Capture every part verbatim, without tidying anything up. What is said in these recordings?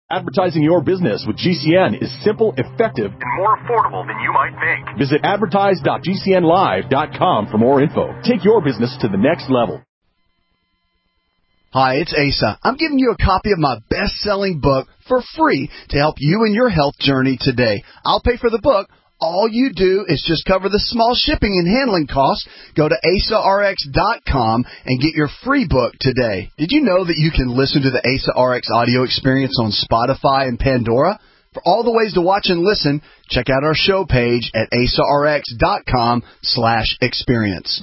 Advertising your business with G C N is simple, effective, and more affordable than you might think. Visit advertise dot g c n live dot com for more info. Take your business to the next level. Hi, it's Asa. I'm giving you a copy of my best-selling book for free to help you in your health journey today. I'll pay for the book. All you do is just cover the small shipping and handling costs. Go to asa r x dot com and get your free book today. Did you know that you can listen to the Asa R X audio experience on Spotify and Pandora? For all the ways to watch and listen, check out our show page at asa r x dot com slash experience.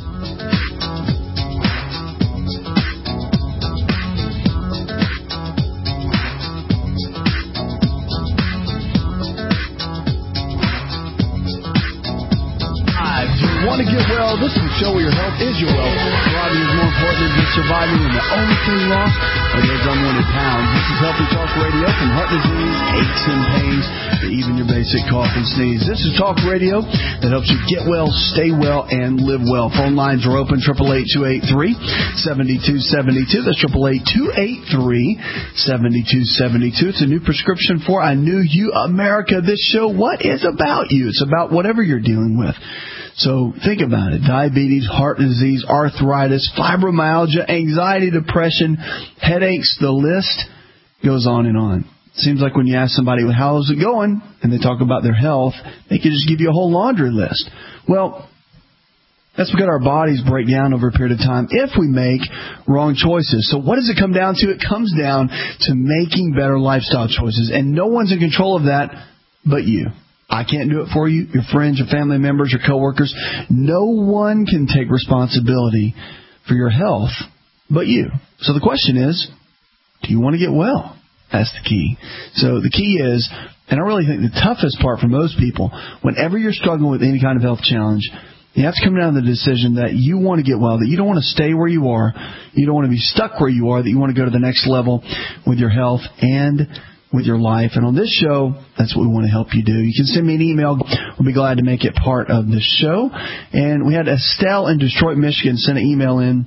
Want to get well? This is a show where your health is your wealth. Thriving is more important than just surviving, and the only thing lost are those unwanted pounds. This is Healthy Talk Radio from heart disease, aches and pains, to even your basic cough and sneeze. This is Talk Radio that helps you get well, stay well, and live well. Phone lines are open, eight eight eight, two eight three, seven two seven two. That's eight eight eight, two eight three, seven two seven two. It's a new prescription for I Knew You America. This show, what is about you? It's about whatever you're dealing with. So think about it. Diabetes, heart disease, arthritis, fibromyalgia, anxiety, depression, headaches, the list goes on and on. Seems like when you ask somebody, well, how's it going? And they talk about their health, they can just give you a whole laundry list. Well, that's because our bodies break down over a period of time if we make wrong choices. So what does it come down to? It comes down to making better lifestyle choices. And no one's in control of that but you. I can't do it for you, your friends, your family members, your coworkers. No one can take responsibility for your health but you. So the question is, do you want to get well? That's the key. So the key is, and I really think the toughest part for most people, whenever you're struggling with any kind of health challenge, you have to come down to the decision that you want to get well, that you don't want to stay where you are, you don't want to be stuck where you are, that you want to go to the next level with your health and with your life. And on this show, that's what we want to help you do. You can send me an email. We'll be glad to make it part of the show. And we had Estelle in Detroit, Michigan send an email in.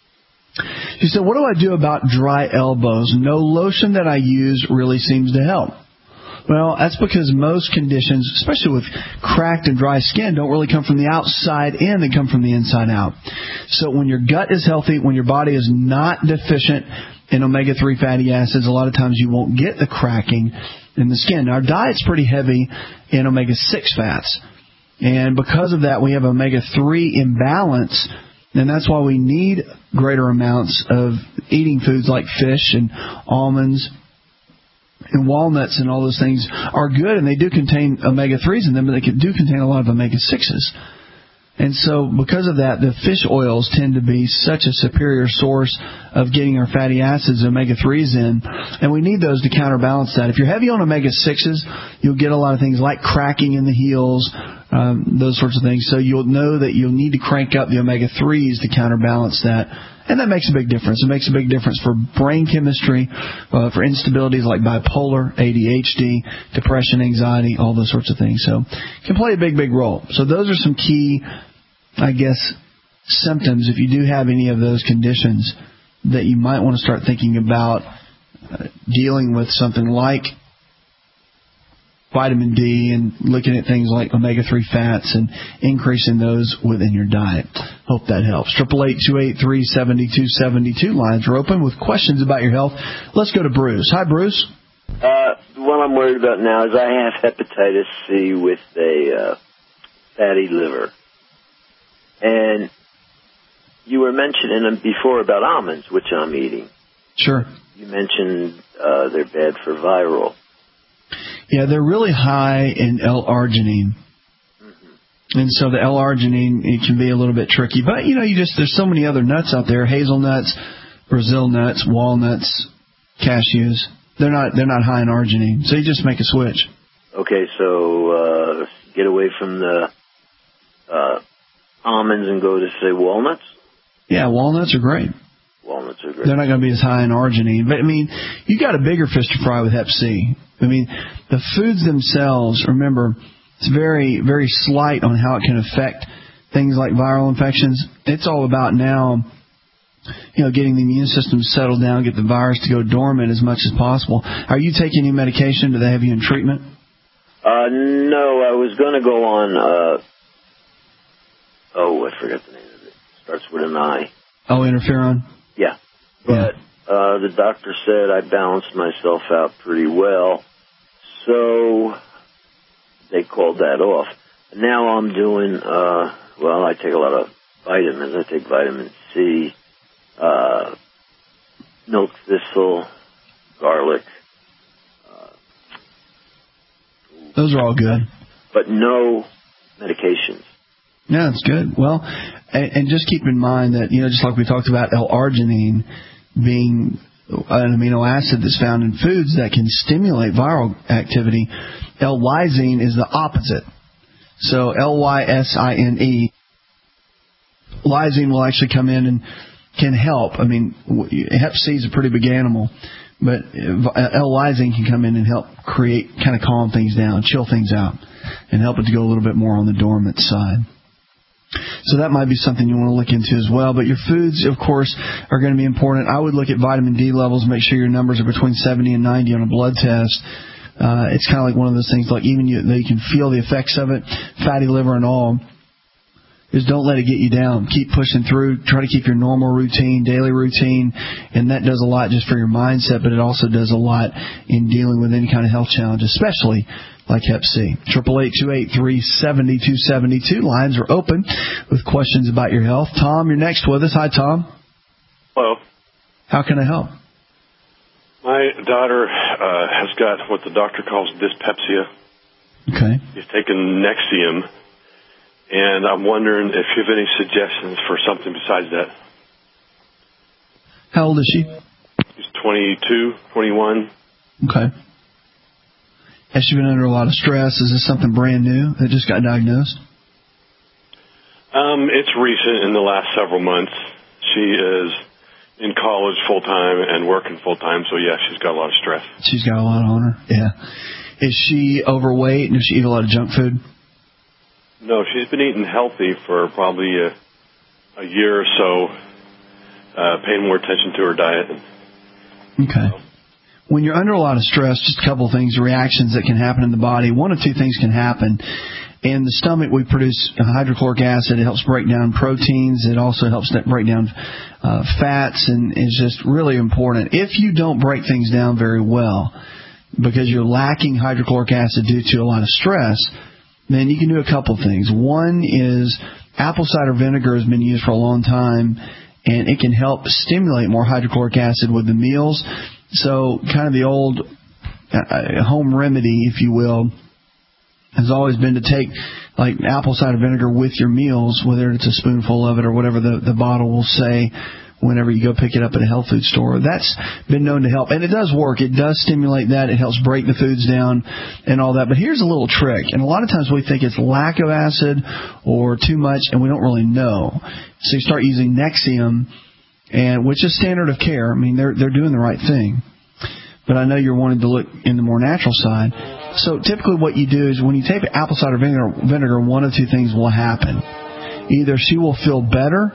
She said, what do I do about dry elbows? No lotion that I use really seems to help. Well, that's because most conditions, especially with cracked and dry skin, don't really come from the outside in. They come from the inside out. So when your gut is healthy, when your body is not deficient in omega three fatty acids, a lot of times you won't get the cracking in the skin. Now, our diet's pretty heavy in omega six fats. And because of that, we have omega three imbalance. And that's why we need greater amounts of eating foods like fish and almonds and walnuts, and all those things are good, and they do contain omega threes in them, but they do contain a lot of omega sixes. And so because of that, the fish oils tend to be such a superior source of getting our fatty acids, omega threes in, and we need those to counterbalance that. If you're heavy on omega sixes, you'll get a lot of things like cracking in the heels, um, those sorts of things. So you'll know that you'll need to crank up the omega threes to counterbalance that. And that makes a big difference. It makes a big difference for brain chemistry, uh, for instabilities like bipolar, A D H D, depression, anxiety, all those sorts of things. So it can play a big, big role. So those are some key, I guess, symptoms, if you do have any of those conditions, that you might want to start thinking about uh, dealing with something like vitamin D and looking at things like omega three fats and increasing those within your diet. Hope that helps. eight eight eight, two eight three, seven two seven two. Lines are open with questions about your health. Let's go to Bruce. Hi, Bruce. Uh, what I'm worried about now is I have hepatitis C with a uh, fatty liver. And you were mentioning before about almonds, which I'm eating. Sure. You mentioned uh, they're bad for viral. Yeah, they're really high in L-arginine. Mm-hmm. And so the L-arginine, it can be a little bit tricky. But, you know, you just there's so many other nuts out there, hazelnuts, Brazil nuts, walnuts, cashews. They're not they're not high in arginine. So you just make a switch. Okay, so uh, get away from the uh, almonds and go to, say, walnuts? Yeah, walnuts are great. Walnuts are great. They're not going to be as high in arginine. But, I mean, you got a bigger fish to fry with hep C. I mean, the foods themselves, remember, it's very, very slight on how it can affect things like viral infections. It's all about now you know, getting the immune system settled down, get the virus to go dormant as much as possible. Are you taking any medication? Do they have you in treatment? Uh, no, I was going to go on, uh, oh, I forgot the name of it. Starts with an I. Oh, interferon? Yeah. But uh, the doctor said I balanced myself out pretty well, so they called that off. Now I'm doing, uh, well, I take a lot of vitamins. I take vitamin C, uh, milk thistle, garlic. Uh, Those are all good. But no medications. Yeah, that's good. Well, and, and just keep in mind that, you know, just like we talked about L-arginine being an amino acid that's found in foods that can stimulate viral activity, L-lysine is the opposite. So L Y S I N E, lysine will actually come in and can help. I mean, hep C is a pretty big animal, but L-lysine can come in and help create, kind of calm things down, chill things out, and help it to go a little bit more on the dormant side. So that might be something you want to look into as well. But your foods, of course, are going to be important. I would look at vitamin D levels, make sure your numbers are between seventy and ninety on a blood test. Uh, it's kind of like one of those things, like even you, you can feel the effects of it, fatty liver and all. Is don't let it get you down. Keep pushing through. Try to keep your normal routine, daily routine, and that does a lot just for your mindset, but it also does a lot in dealing with any kind of health challenge, especially like hep C. Triple eight two eight three seven two seven two. Lines are open with questions about your health. Tom, you're next with us. Hi, Tom. Hello. How can I help? My daughter uh, has got what the doctor calls dyspepsia. Okay. She's taken Nexium, and I'm wondering if you have any suggestions for something besides that. How old is she? She's twenty-two, twenty-one. Okay. Has she been under a lot of stress? Is this something brand new that just got diagnosed? Um, it's recent, in the last several months. She is in college full-time and working full-time, so yeah, she's got a lot of stress. She's got a lot on her, yeah. Is she overweight and does she eat a lot of junk food? No, she's been eating healthy for probably a, a year or so, uh, paying more attention to her diet. Okay. When you're under a lot of stress, just a couple of things, reactions that can happen in the body. One of two things can happen. In the stomach, we produce hydrochloric acid. It helps break down proteins. It also helps break down uh, fats, and is just really important. If you don't break things down very well because you're lacking hydrochloric acid due to a lot of stress, then you can do a couple of things. One is apple cider vinegar has been used for a long time, and it can help stimulate more hydrochloric acid with the meals. So kind of the old uh, home remedy, if you will, has always been to take like apple cider vinegar with your meals, whether it's a spoonful of it or whatever the, the bottle will say whenever you go pick it up at a health food store. That's been known to help. And it does work. It does stimulate that. It helps break the foods down and all that. But here's a little trick. And a lot of times we think it's lack of acid or too much, and we don't really know. So you start using Nexium, and which is standard of care. I mean, they're they're doing the right thing. But I know you're wanting to look in the more natural side. So typically what you do is when you take apple cider vinegar, vinegar, one of two things will happen. Either she will feel better,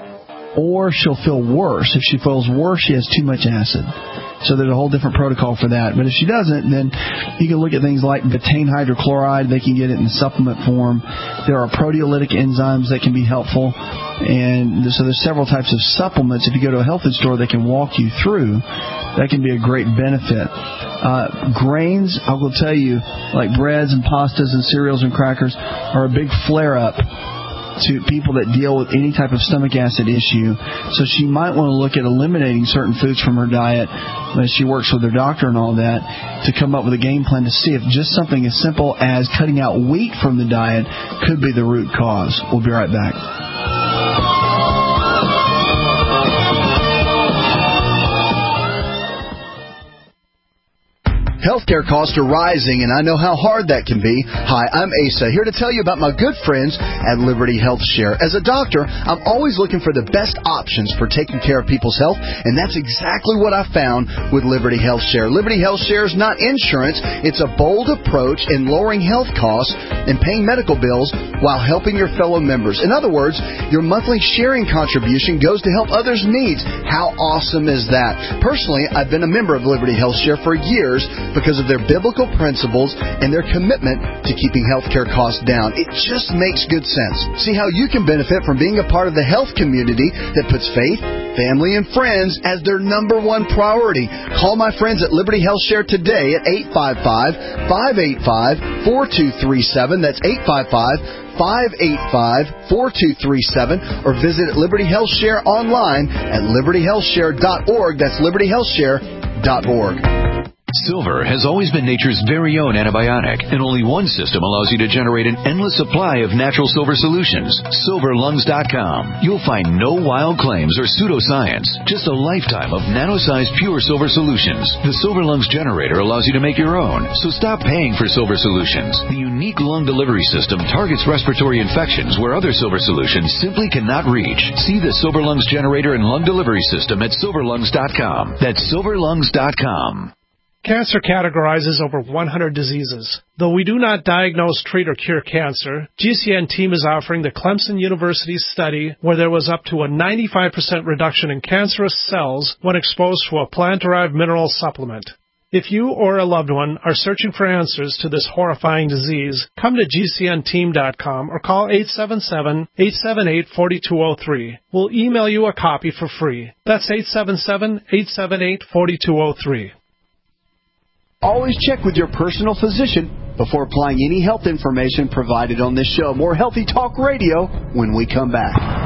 or she'll feel worse. If she feels worse, she has too much acid. So there's a whole different protocol for that. But if she doesn't, then you can look at things like betaine hydrochloride. They can get it in supplement form. There are proteolytic enzymes that can be helpful. And so there's several types of supplements. If you go to a health food store, they can walk you through. That can be a great benefit. Uh, grains, I will tell you, like breads and pastas and cereals and crackers, are a big flare-up to people that deal with any type of stomach acid issue. So she might want to look at eliminating certain foods from her diet as she works with her doctor and all that to come up with a game plan to see if just something as simple as cutting out wheat from the diet could be the root cause. We'll be right back. Healthcare costs are rising, and I know how hard that can be. Hi, I'm Asa, here to tell you about my good friends at Liberty Health Share. As a doctor, I'm always looking for the best options for taking care of people's health, and that's exactly what I found with Liberty Health Share. Liberty Health Share is not insurance. It's a bold approach in lowering health costs and paying medical bills while helping your fellow members. In other words, your monthly sharing contribution goes to help others' needs. How awesome is that? Personally, I've been a member of Liberty Health Share for years because of their biblical principles and their commitment to keeping healthcare costs down. It just makes good sense. See how you can benefit from being a part of the health community that puts faith, family, and friends as their number one priority. Call my friends at Liberty Health Share today at eight five five, five eight five, four two three seven. That's eight five five, five eight five, four two three seven, or visit Liberty Health Share online at liberty health share dot org. That's liberty health share dot org. Silver has always been nature's very own antibiotic, and only one system allows you to generate an endless supply of natural silver solutions. silver lungs dot com. You'll find no wild claims or pseudoscience, just a lifetime of nano-sized pure silver solutions. The Silver Lungs generator allows you to make your own, so stop paying for silver solutions. The unique lung delivery system targets respiratory infections where other silver solutions simply cannot reach. See the Silver Lungs generator and lung delivery system at silver lungs dot com. That's silver lungs dot com. Cancer categorizes over one hundred diseases. Though we do not diagnose, treat, or cure cancer, G C N team is offering the Clemson University study where there was up to a ninety-five percent reduction in cancerous cells when exposed to a plant-derived mineral supplement. If you or a loved one are searching for answers to this horrifying disease, come to G C N team dot com or call eight seven seven, eight seven eight, four two zero three. We'll email you a copy for free. That's eight seven seven, eight seven eight, four two zero three. Always check with your personal physician before applying any health information provided on this show. More Healthy Talk Radio when we come back.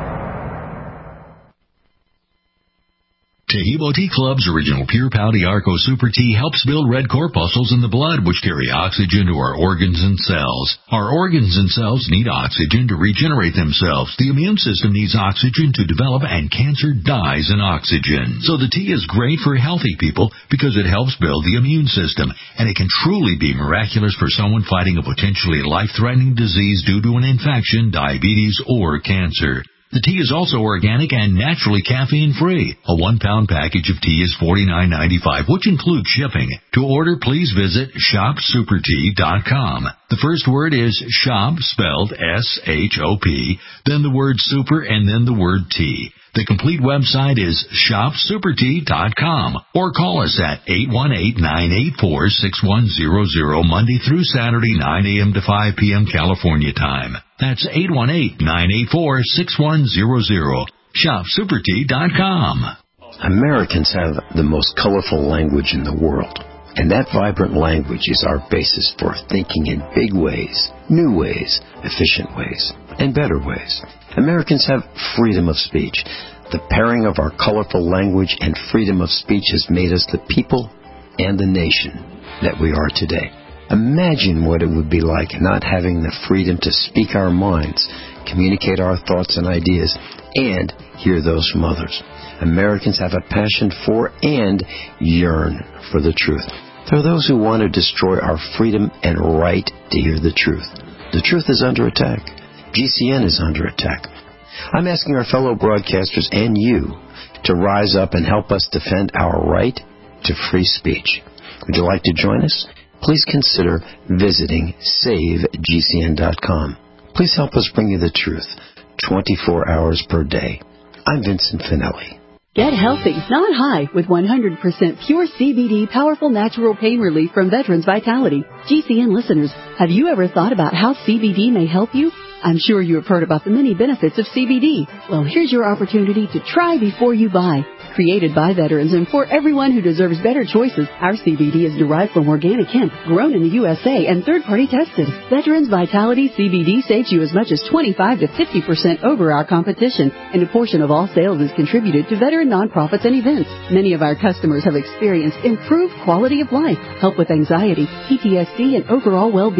Taheebo Tea Club's original Pure Pau Arco Super Tea helps build red corpuscles in the blood, which carry oxygen to our organs and cells. Our organs and cells need oxygen to regenerate themselves. The immune system needs oxygen to develop, and cancer dies in oxygen. So the tea is great for healthy people because it helps build the immune system, and it can truly be miraculous for someone fighting a potentially life-threatening disease due to an infection, diabetes, or cancer. The tea is also organic and naturally caffeine-free. A one-pound package of tea is forty-nine ninety-five, which includes shipping. To order, please visit shop super tea dot com. The first word is shop, spelled S H O P, then the word super, and then the word tea. The complete website is shop super tea dot com, or call us at eight one eight, nine eight four, six one zero zero, Monday through Saturday, nine a.m. to five p.m. California time. That's eight one eight, nine eight four, six one zero zero. shop super tea dot com. Americans have the most colorful language in the world, and that vibrant language is our basis for thinking in big ways, new ways, efficient ways, and better ways. Americans have freedom of speech. The pairing of our colorful language and freedom of speech has made us the people and the nation that we are today. Imagine what it would be like not having the freedom to speak our minds, communicate our thoughts and ideas, and hear those from others. Americans have a passion for and yearn for the truth. There are those who want to destroy our freedom and right to hear the truth. The truth is under attack. G C N is under attack. I'm asking our fellow broadcasters and you to rise up and help us defend our right to free speech. Would you like to join us? Please consider visiting save G C N dot com. Please help us bring you the truth twenty-four hours per day. I'm Vincent Finelli. Get healthy, not high, with one hundred percent pure C B D powerful natural pain relief from Veterans Vitality. G C N listeners, have you ever thought about how C B D may help you? I'm sure you have heard about the many benefits of C B D. Well, here's your opportunity to try before you buy. Created by veterans and for everyone who deserves better choices, our C B D is derived from organic hemp, grown in the U S A, and third-party tested. Veterans Vitality C B D saves you as much as twenty-five to fifty percent over our competition, and a portion of all sales is contributed to veteran nonprofits and events. Many of our customers have experienced improved quality of life, help with anxiety, P T S D, and overall well-being.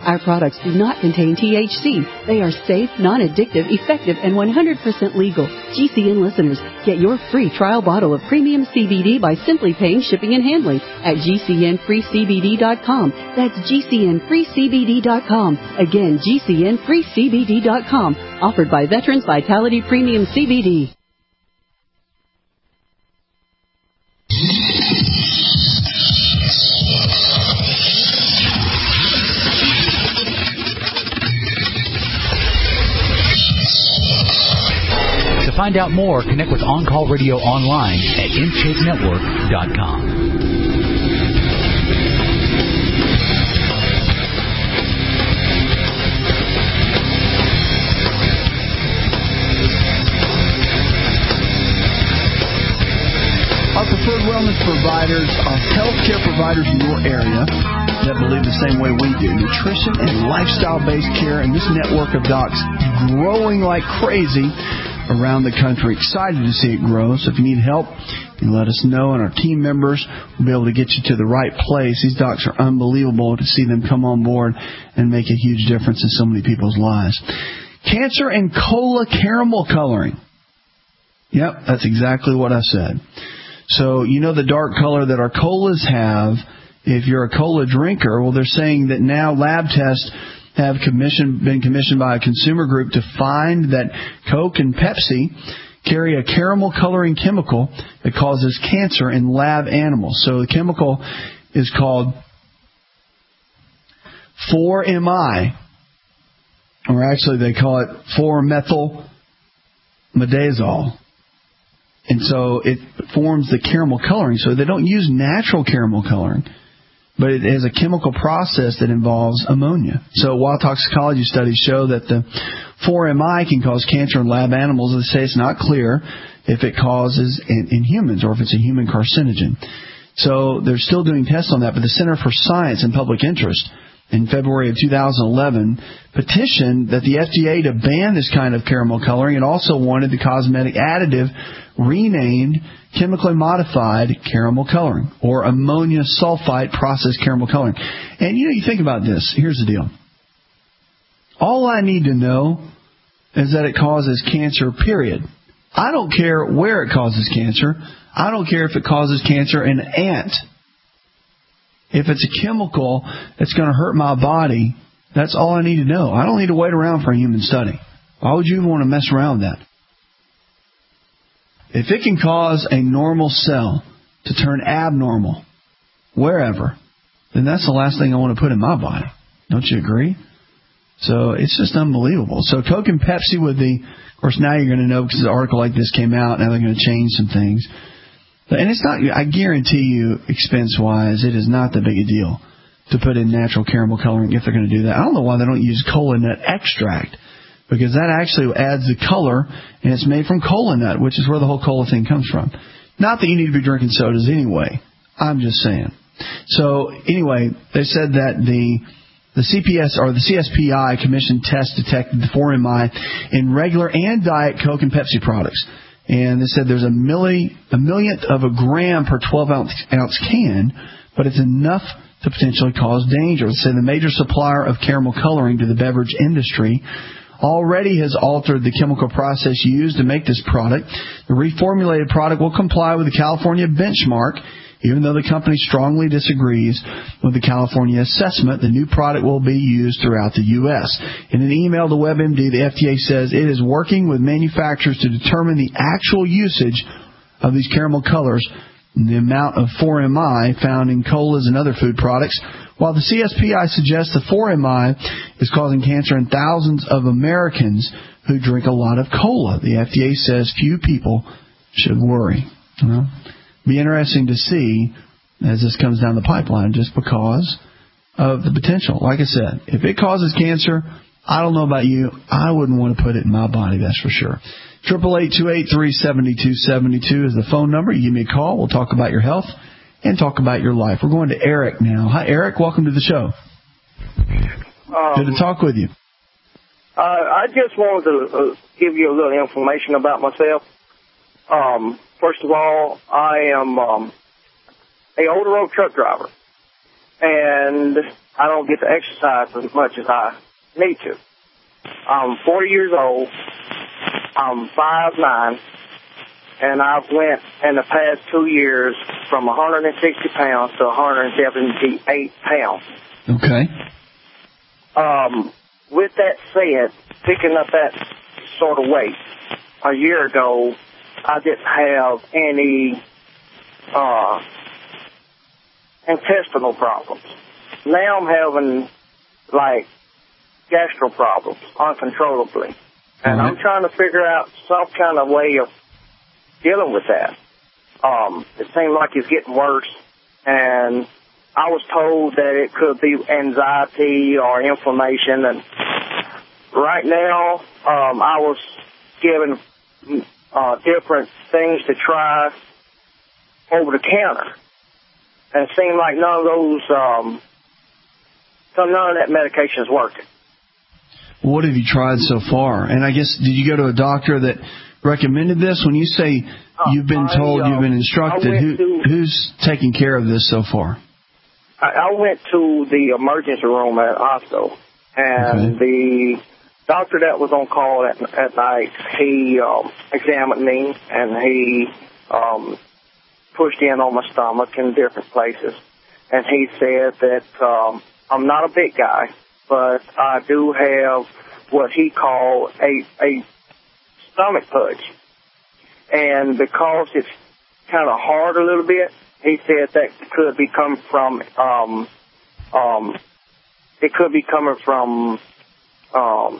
Our products do not contain T H C. They are safe, non-addictive, effective, and one hundred percent legal. G C N listeners, get your free trial bottle of premium C B D by simply paying shipping and handling at G C N free C B D dot com. That's G C N free C B D dot com. Again, G C N free C B D dot com. Offered by Veterans Vitality Premium C B D. To find out more, connect with On Call Radio online at in shape network dot com. Our preferred wellness providers are healthcare providers in your area that believe the same way we do. Nutrition and lifestyle-based care, and this network of docs growing like crazy around the country. Excited to see it grow. So if you need help, you let us know, and our team members will be able to get you to the right place. These docs are unbelievable to see them come on board and make a huge difference in so many people's lives. Cancer and cola caramel coloring. Yep, that's exactly what I said. So you know the dark color that our colas have. If you're a cola drinker, well, they're saying that now lab tests have commissioned, been commissioned by a consumer group to find that Coke and Pepsi carry a caramel coloring chemical that causes cancer in lab animals. So the chemical is called four M I, or actually they call it four methyl midazole. And so it forms the caramel coloring. So they don't use natural caramel coloring, but it is a chemical process that involves ammonia. So while toxicology studies show that the four M I can cause cancer in lab animals, they say it's not clear if it causes in, in humans or if it's a human carcinogen. So they're still doing tests on that, but the Center for Science and Public Interest in February of two thousand eleven petitioned that the F D A to ban this kind of caramel coloring, and also wanted the cosmetic additive renamed chemically modified caramel coloring, or ammonia sulfite processed caramel coloring. And you know, you think about this. Here's the deal. All I need to know is that it causes cancer, period. I don't care where it causes cancer. I don't care if it causes cancer in an ant. If it's a chemical that's going to hurt my body, that's all I need to know. I don't need to wait around for a human study. Why would you even want to mess around with that? If it can cause a normal cell to turn abnormal wherever, then that's the last thing I want to put in my body. Don't you agree? So it's just unbelievable. So Coke and Pepsi with the, of course, now you're going to know because an article like this came out. Now they're going to change some things. And it's not, I guarantee you, expense-wise, it is not that big a deal to put in natural caramel coloring if they're going to do that. I don't know why they don't use cola nut extract, because that actually adds the color, and it's made from cola nut, which is where the whole cola thing comes from. Not that you need to be drinking sodas anyway. I'm just saying. So anyway, they said that the the C P S or the C S P I commissioned tests detected the four M I in regular and diet Coke and Pepsi products. And they said there's a milli, a millionth of a gram per twelve ounce, ounce can, but it's enough to potentially cause danger. They say the major supplier of caramel coloring to the beverage industry already has altered the chemical process used to make this product. The reformulated product will comply with the California benchmark. Even though the company strongly disagrees with the California assessment, the new product will be used throughout the U S. In an email to WebMD, the F D A says it is working with manufacturers to determine the actual usage of these caramel colors and the amount of four M I found in colas and other food products. While the C S P I suggests the four M I is causing cancer in thousands of Americans who drink a lot of cola, the F D A says few people should worry. You know? Be interesting to see as this comes down the pipeline, just because of the potential. Like I said, if it causes cancer, I don't know about you, I wouldn't want to put it in my body, that's for sure. Triple eight two eight three seven two seven two is the phone number. You give me a call. We'll talk about your health and talk about your life. We're going to Eric now. Hi, Eric. Welcome to the show. Um, Good to talk with you. Uh, I just wanted to uh, give you a little information about myself. Um, first of all, I am um, a older road truck driver. and I don't get to exercise as much as I need to. I'm forty years old. I'm five nine, and I've went in the past two years from one hundred sixty pounds to one hundred seventy-eight pounds. Okay. Um, with that said, picking up that sort of weight, a year ago, I didn't have any uh, intestinal problems. Now I'm having, like, gastro problems uncontrollably. And Mm-hmm. I'm trying to figure out some kind of way of dealing with that. Um, it seems like it's getting worse, and I was told that it could be anxiety or inflammation. And right now, um, I was given uh, different things to try over the counter, and it seemed like none of those, um, none of that medication is working. What have you tried so far? And I guess, did you go to a doctor that recommended this? When you say you've been I, told, uh, you've been instructed, who, to, who's taking care of this so far? I, I went to the emergency room at hospital, and okay. the doctor that was on call at, at night, he um, examined me, and he um, pushed in on my stomach in different places. And he said that um, I'm not a big guy, but I do have what he called a, a stomach pudge. And because it's kind of hard a little bit, he said that could be coming from, um, um, it could be coming from um,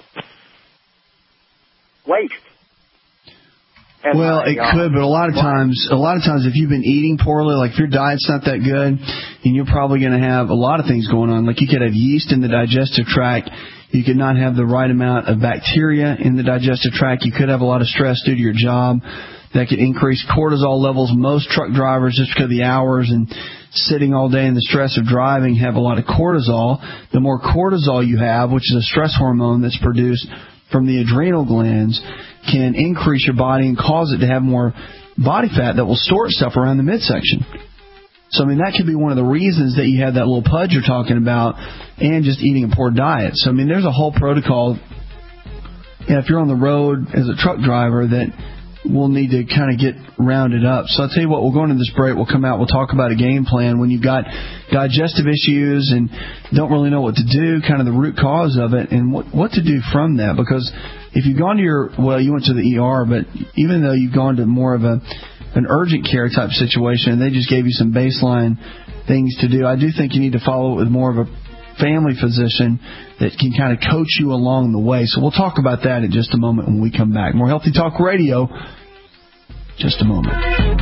waste. And well, my, it uh, could, but a lot of times, a lot of times, if you've been eating poorly, like if your diet's not that good, and you're probably going to have a lot of things going on. Like you could have yeast in the digestive tract. You could not have the right amount of bacteria in the digestive tract. You could have a lot of stress due to your job. That could increase cortisol levels. Most truck drivers, just because of the hours and sitting all day and the stress of driving, have a lot of cortisol. The more cortisol you have, which is a stress hormone that's produced from the adrenal glands, can increase your body and cause it to have more body fat that will store itself around the midsection. So, I mean, that could be one of the reasons that you have that little pudge you're talking about, and just eating a poor diet. So, I mean, there's a whole protocol, you know, if you're on the road as a truck driver, that we'll need to kind of get rounded up. So I'll tell you what, we'll go into this break, we'll come out, we'll talk about a game plan when you've got digestive issues and don't really know what to do, kind of the root cause of it, and what, what to do from that. Because if you've gone to your, well, you went to the E R, but even though you've gone to more of a an urgent care type situation and they just gave you some baseline things to do, I do think you need to follow it with more of a family physician that can kind of coach you along the way. So we'll talk about that in just a moment when we come back. More Healthy Talk Radio, just a moment.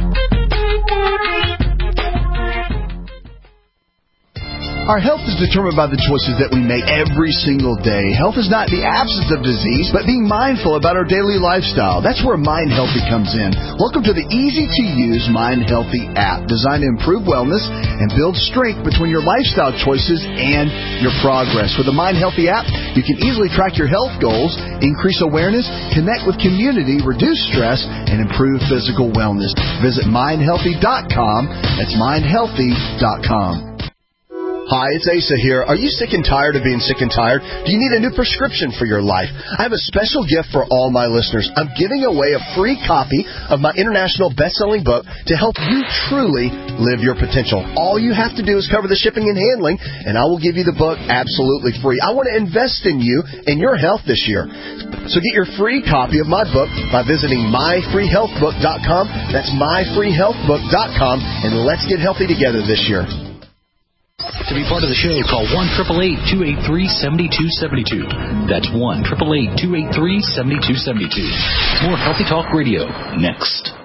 Our health is determined by the choices that we make every single day. Health is not the absence of disease, but being mindful about our daily lifestyle. That's where Mind Healthy comes in. Welcome to the easy-to-use Mind Healthy app, designed to improve wellness and build strength between your lifestyle choices and your progress. With the Mind Healthy app, you can easily track your health goals, increase awareness, connect with community, reduce stress, and improve physical wellness. Visit mind healthy dot com. That's mind healthy dot com. Hi, it's Asa here. Are you sick and tired of being sick and tired? Do you need a new prescription for your life? I have a special gift for all my listeners. I'm giving away a free copy of my international best-selling book to help you truly live your potential. All you have to do is cover the shipping and handling, and I will give you the book absolutely free. I want to invest in you and your health this year. So get your free copy of my book by visiting my free health book dot com. That's my free health book dot com, and let's get healthy together this year. To be part of the show, call one eight eight eight, two eight three, seven two seven two. That's one eight eight eight, two eight three, seven two seven two. More Healthy Talk Radio next.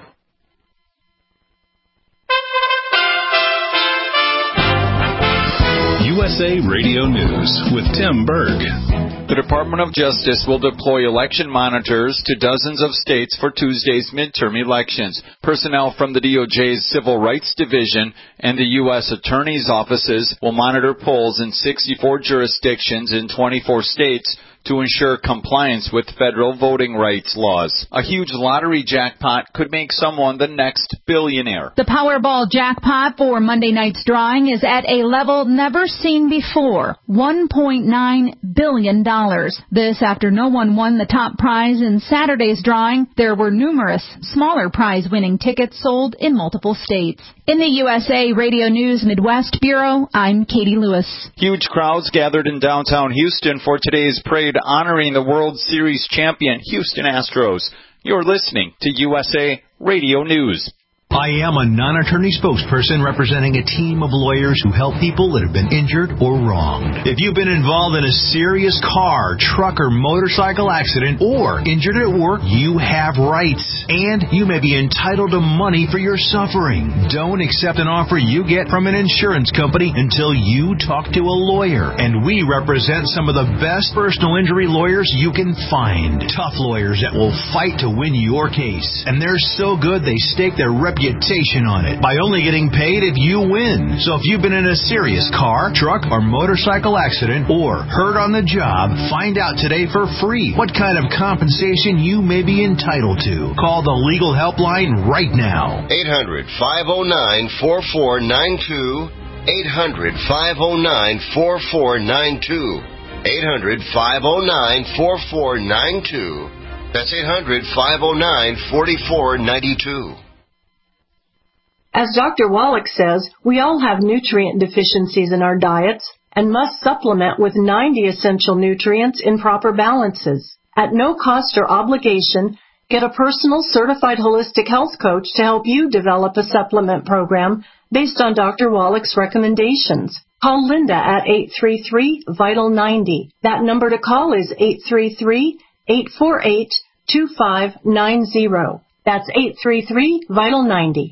U S A Radio News with Tim Berg. The Department of Justice will deploy election monitors to dozens of states for Tuesday's midterm elections. Personnel from the D O J's Civil Rights Division and the U S Attorney's offices will monitor polls in sixty-four jurisdictions in twenty-four states to ensure compliance with federal voting rights laws. A huge lottery jackpot could make someone the next billionaire. The Powerball jackpot for Monday night's drawing is at a level never seen before, one point nine billion dollars. This after no one won the top prize in Saturday's drawing. There were numerous smaller prize-winning tickets sold in multiple states. In the U S A Radio News Midwest Bureau, I'm Katie Lewis. Huge crowds gathered in downtown Houston for today's parade honoring the World Series champion Houston Astros. You're listening to U S A Radio News. I am a non-attorney spokesperson representing a team of lawyers who help people that have been injured or wronged. If you've been involved in a serious car, truck, or motorcycle accident or injured at work, you have rights, and you may be entitled to money for your suffering. Don't accept an offer you get from an insurance company until you talk to a lawyer, and we represent some of the best personal injury lawyers you can find. Tough lawyers that will fight to win your case, and they're so good they stake their reputation reputation on it by only getting paid if you win. So if you've been in a serious car, truck, or motorcycle accident or hurt on the job, find out today for free what kind of compensation you may be entitled to. Call the legal helpline right now. eight hundred, five oh nine, four four nine two. eight hundred, five oh nine, four four nine two. eight hundred, five oh nine, four four nine two. That's eight hundred, five oh nine, four four nine two. As Doctor Wallach says, we all have nutrient deficiencies in our diets and must supplement with ninety essential nutrients in proper balances. At no cost or obligation, get a personal certified holistic health coach to help you develop a supplement program based on Doctor Wallach's recommendations. Call Linda at eight three three, vital ninety. That number to call is eight three three, eight four eight, two five nine zero. That's eight three three, vital ninety.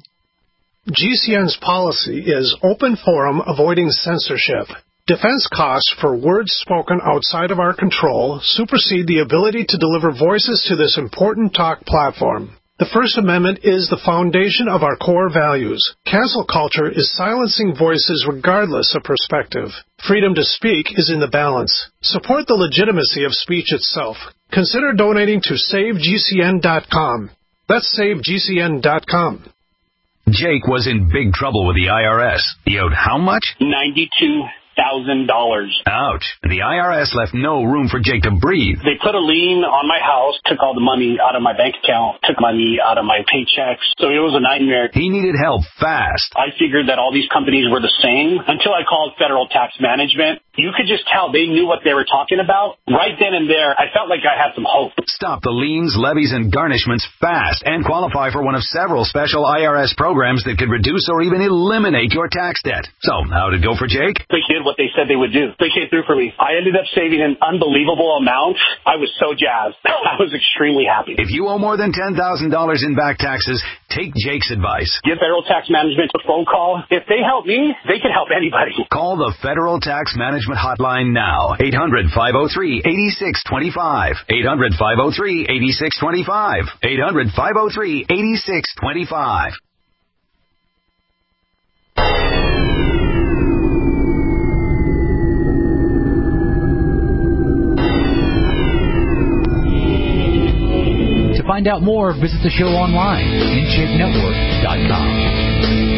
G C N's policy is open forum, avoiding censorship. Defense costs for words spoken outside of our control supersede the ability to deliver voices to this important talk platform. The First Amendment is the foundation of our core values. Cancel culture is silencing voices regardless of perspective. Freedom to speak is in the balance. Support the legitimacy of speech itself. Consider donating to save G C N dot com. That's save G C N dot com. Jake was in big trouble with the I R S. He owed how much? ninety-two thousand dollars. Ouch. The I R S left no room for Jake to breathe. They put a lien on my house, took all the money out of my bank account, took money out of my paychecks. So it was a nightmare. He needed help fast. I figured that all these companies were the same until I called Federal Tax Management. You could just tell they knew what they were talking about. Right then and there, I felt like I had some hope. Stop the liens, levies, and garnishments fast and qualify for one of several special I R S programs that could reduce or even eliminate your tax debt. So, how'd it go for Jake? They did what they said they would do. They came through for me. I ended up saving an unbelievable amount. I was so jazzed. I was extremely happy. If you owe more than ten thousand dollars in back taxes, take Jake's advice. Give Federal Tax Management a phone call. If they help me, they can help anybody. Call the Federal Tax Management Hotline now. eight hundred, five oh three, eight six two five. eight hundred, five oh three, eight six two five. eight hundred, five oh three, eight six two five. To find out more, visit the show online, in shape network dot com.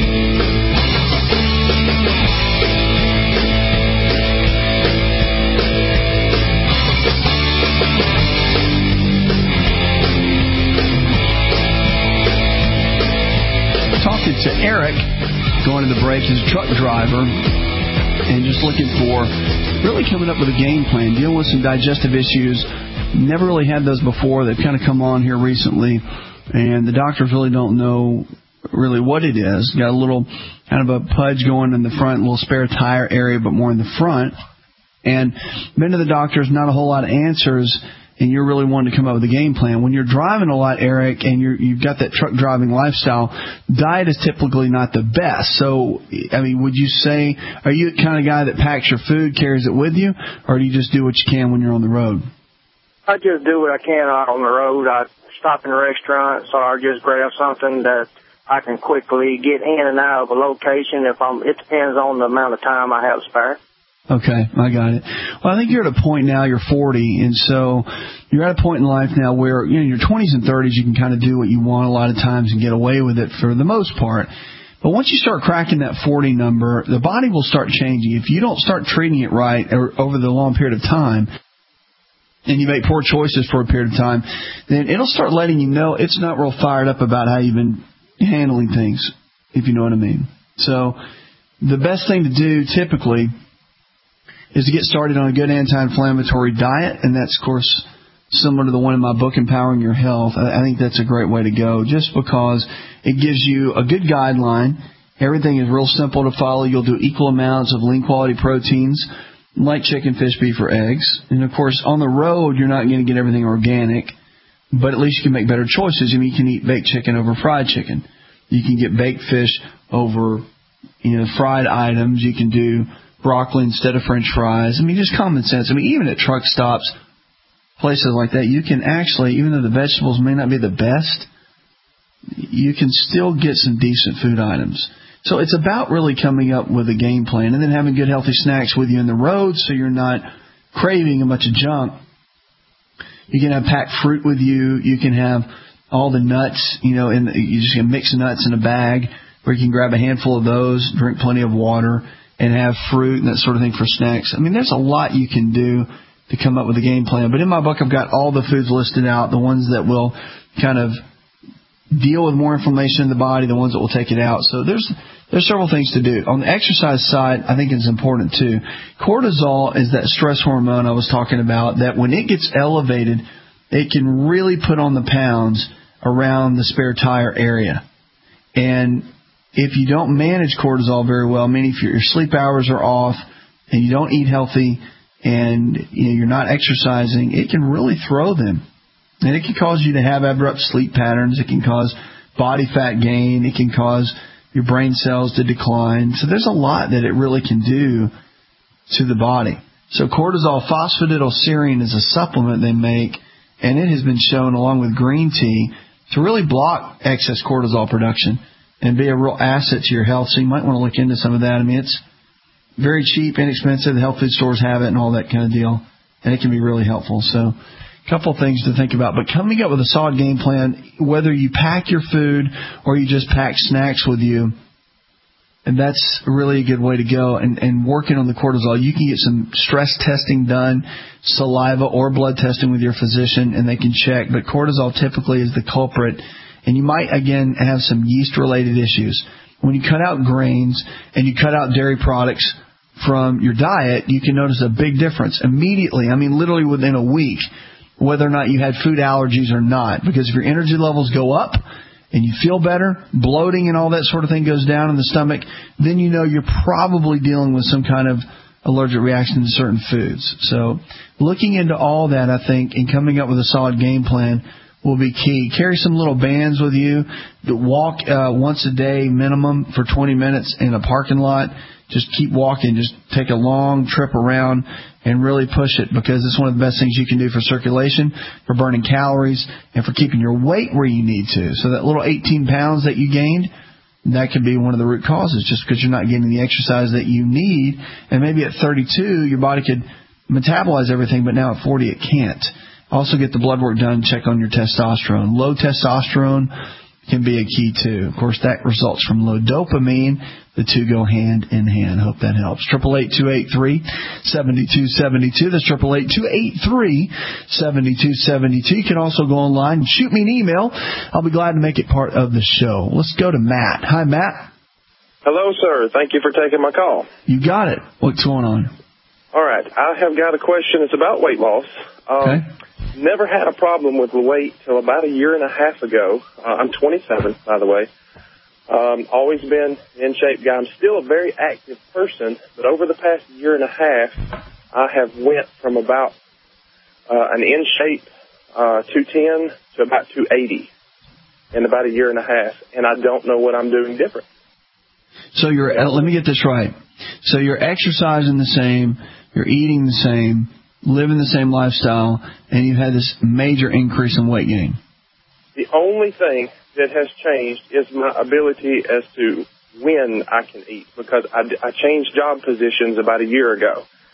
Talking to Eric, going to the break, he's a truck driver, and just looking for, really coming up with a game plan, dealing with some digestive issues. Never really had those before. They've kind of come on here recently, and the doctors really don't know really what it is. Got a little kind of a pudge going in the front, a little spare tire area, but more in the front. And been to the doctors, not a whole lot of answers, and you're really wanting to come up with a game plan. When you're driving a lot, Eric, and you're, you've got that truck driving lifestyle, diet is typically not the best. So, I mean, would you say, are you the kind of guy that packs your food, carries it with you, or do you just do what you can when you're on the road? I just do what I can out on the road. I stop in restaurants, or I just grab something that I can quickly get in and out of a location. If I'm, it depends on the amount of time I have spare. Okay, I got it. Well, I think you're at a point now, you're forty, and so you're at a point in life now where, you know, in your twenties and thirties, you can kind of do what you want a lot of times and get away with it for the most part. But once you start cracking that forty number, the body will start changing. If you don't start treating it right over the long period of time, and you make poor choices for a period of time, then it'll start letting you know it's not real fired up about how you've been handling things, if you know what I mean. So the best thing to do typically is to get started on a good anti-inflammatory diet, and that's, of course, similar to the one in my book, Empowering Your Health. I think that's a great way to go, just because it gives you a good guideline. Everything is real simple to follow. You'll do equal amounts of lean-quality proteins, like chicken, fish, beef, or eggs. And, of course, on the road, you're not going to get everything organic, but at least you can make better choices. I mean, you can eat baked chicken over fried chicken. You can get baked fish over, you know, fried items. You can do broccoli instead of French fries. I mean, just common sense. I mean, even at truck stops, places like that, you can actually, even though the vegetables may not be the best, you can still get some decent food items. So it's about really coming up with a game plan and then having good healthy snacks with you in the road so you're not craving a bunch of junk. You can have packed fruit with you. You can have all the nuts, you know, in the, you just can mix nuts in a bag where you can grab a handful of those, drink plenty of water, and have fruit and that sort of thing for snacks. I mean, there's a lot you can do to come up with a game plan. But in my book, I've got all the foods listed out, the ones that will kind of deal with more inflammation in the body, the ones that will take it out. So there's there's several things to do. On the exercise side, I think it's important too. Cortisol is that stress hormone I was talking about, that when it gets elevated, it can really put on the pounds around the spare tire area. And if you don't manage cortisol very well, meaning if your sleep hours are off and you don't eat healthy and you know, you're not exercising, it can really throw them. And it can cause you to have abrupt sleep patterns. It can cause body fat gain. It can cause your brain cells to decline. So there's a lot that it really can do to the body. So cortisol phosphatidylserine is a supplement they make, and it has been shown along with green tea to really block excess cortisol production and be a real asset to your health. So you might want to look into some of that. I mean, it's very cheap, inexpensive. The health food stores have it and all that kind of deal, and it can be really helpful. So a couple of things to think about. But coming up with a solid game plan, whether you pack your food or you just pack snacks with you, and that's really a good way to go. And, and working on the cortisol, you can get some stress testing done, saliva or blood testing with your physician, and they can check. But cortisol typically is the culprit. And you might, again, have some yeast-related issues. When you cut out grains and you cut out dairy products from your diet, you can notice a big difference immediately. I mean, literally within a week, whether or not you had food allergies or not. Because if your energy levels go up and you feel better, bloating and all that sort of thing goes down in the stomach, then you know you're probably dealing with some kind of allergic reaction to certain foods. So looking into all that, I think, and coming up with a solid game plan will be key. Carry some little bands with you. Walk uh, once a day minimum for twenty minutes in a parking lot. Just keep walking. Just take a long trip around and really push it, because it's one of the best things you can do for circulation, for burning calories, and for keeping your weight where you need to. So that little eighteen pounds that you gained, that could be one of the root causes, just because you're not getting the exercise that you need. And maybe at thirty-two, your body could metabolize everything, but now at forty, it can't. Also get the blood work done, check on your testosterone. Low testosterone can be a key too. Of course, that results from low dopamine. The two go hand in hand. Hope that helps. triple eight, two eight three, seven two seven two. That's triple eight, two eight three, seven two seven two. You can also go online and shoot me an email. I'll be glad to make it part of the show. Let's go to Matt. Hi, Matt. Hello, sir. Thank you for taking my call. You got it. What's going on? All right. I have got a question. It's about weight loss. Um, okay. Never had a problem with the weight till about a year and a half ago. Uh, I'm twenty-seven, by the way. Um, always been in shape guy. I'm still a very active person, but over the past year and a half, I have went from about uh, an in shape uh, two ten to about two eighty in about a year and a half, and I don't know what I'm doing different. So you're, uh, let me get this right. So you're exercising the same, you're eating the same, living the same lifestyle, and you've had this major increase in weight gain. The only thing that has changed is my ability as to when I can eat, because I, I changed job positions about a year ago.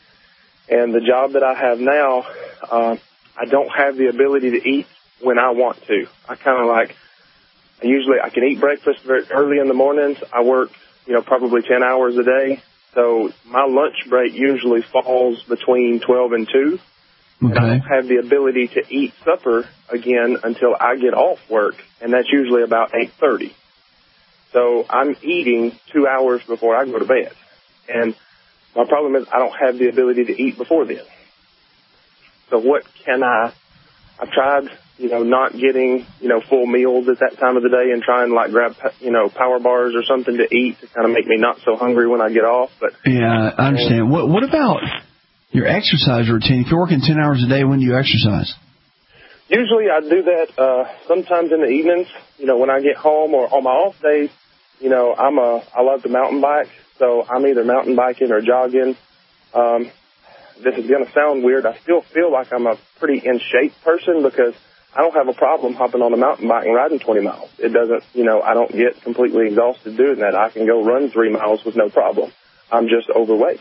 And the job that I have now, uh, I don't have the ability to eat when I want to. I kind of like, I usually, I can eat breakfast very early in the mornings. I work, you know, probably ten hours a day. So my lunch break usually falls between twelve and two. Okay. And I don't have the ability to eat supper again until I get off work, and that's usually about eight thirty. So I'm eating two hours before I go to bed. And my problem is I don't have the ability to eat before then. So what can I, I've tried, you know, not getting, you know, full meals at that time of the day and trying like grab, you know, power bars or something to eat to kind of make me not so hungry when I get off. But yeah, I understand. What, what about your exercise routine? If you're working ten hours a day, when do you exercise? Usually I do that uh, sometimes in the evenings, you know, when I get home or on my off days. You know, I'm a, I love to mountain bike, so I'm either mountain biking or jogging. Um, this is going to sound weird. I still feel like I'm a pretty in shape person because I don't have a problem hopping on a mountain bike and riding twenty miles. It doesn't, you know, I don't get completely exhausted doing that. I can go run three miles with no problem. I'm just overweight.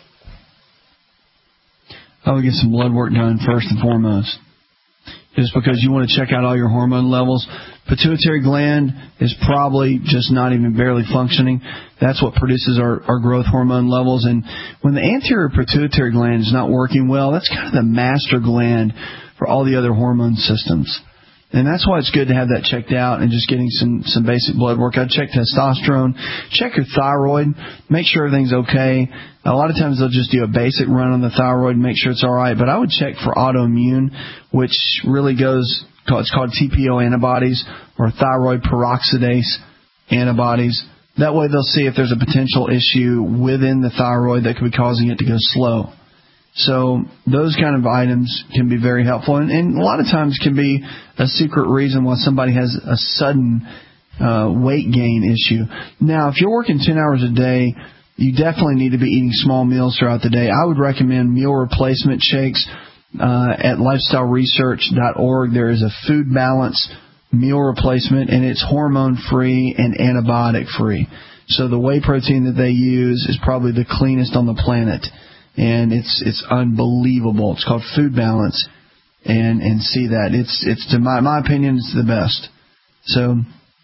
I would get some blood work done first and foremost, just because you want to check out all your hormone levels. Pituitary gland is probably just not even barely functioning. That's what produces our, our growth hormone levels. And when the anterior pituitary gland is not working well, that's kind of the master gland for all the other hormone systems. And that's why it's good to have that checked out and just getting some, some basic blood work. I'd check testosterone, check your thyroid, make sure everything's okay. A lot of times they'll just do a basic run on the thyroid and make sure it's all right. But I would check for autoimmune, which really goes, it's called T P O antibodies or thyroid peroxidase antibodies. That way they'll see if there's a potential issue within the thyroid that could be causing it to go slow. So those kind of items can be very helpful, and, and a lot of times can be a secret reason why somebody has a sudden uh, weight gain issue. Now, if you're working ten hours a day, you definitely need to be eating small meals throughout the day. I would recommend meal replacement shakes uh, at lifestyle research dot org. There is a food balance meal replacement, and it's hormone-free and antibiotic-free. So the whey protein that they use is probably the cleanest on the planet. And it's it's unbelievable. It's called Food Balance, and and see that it's it's to my my opinion it's the best. So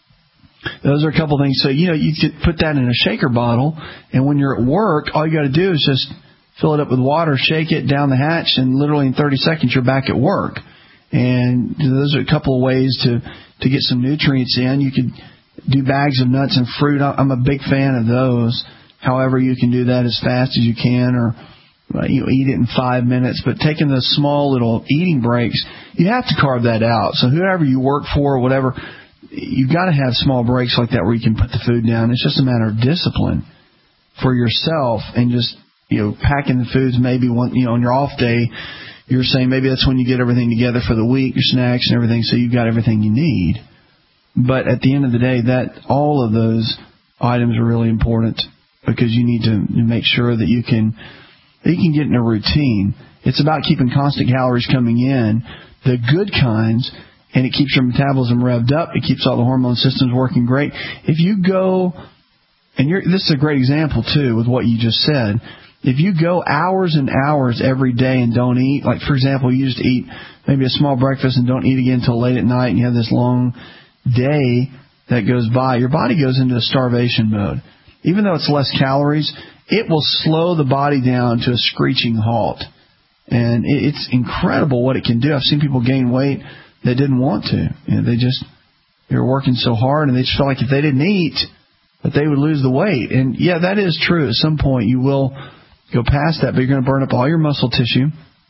those are a couple things. So you know you could put that in a shaker bottle, and when you're at work, all you got to do is just fill it up with water, shake it down the hatch, and literally in thirty seconds you're back at work. And those are a couple of ways to to get some nutrients in. You could do bags of nuts and fruit. I'm a big fan of those. However, you can do that as fast as you can, or you know, eat it in five minutes, but taking those small little eating breaks, you have to carve that out. So whoever you work for, or whatever, you've got to have small breaks like that where you can put the food down. It's just a matter of discipline for yourself, and just, you know, packing the foods maybe one, you know, on your off day, you're saying maybe that's when you get everything together for the week, your snacks and everything, so you've got everything you need. But at the end of the day, that all of those items are really important, because you need to make sure that you can that you can get in a routine. It's about keeping constant calories coming in, the good kinds, and it keeps your metabolism revved up. It keeps all the hormone systems working great. If you go, and you're, this is a great example, too, with what you just said. If you go hours and hours every day and don't eat, like, for example, you just eat maybe a small breakfast and don't eat again until late at night, and you have this long day that goes by, your body goes into a starvation mode. Even though it's less calories, it will slow the body down to a screeching halt. And it's incredible what it can do. I've seen people gain weight that didn't want to. You know, they just, they were working so hard, and they just felt like if they didn't eat, that they would lose the weight. And, yeah, that is true. At some point, you will go past that, but you're going to burn up all your muscle tissue,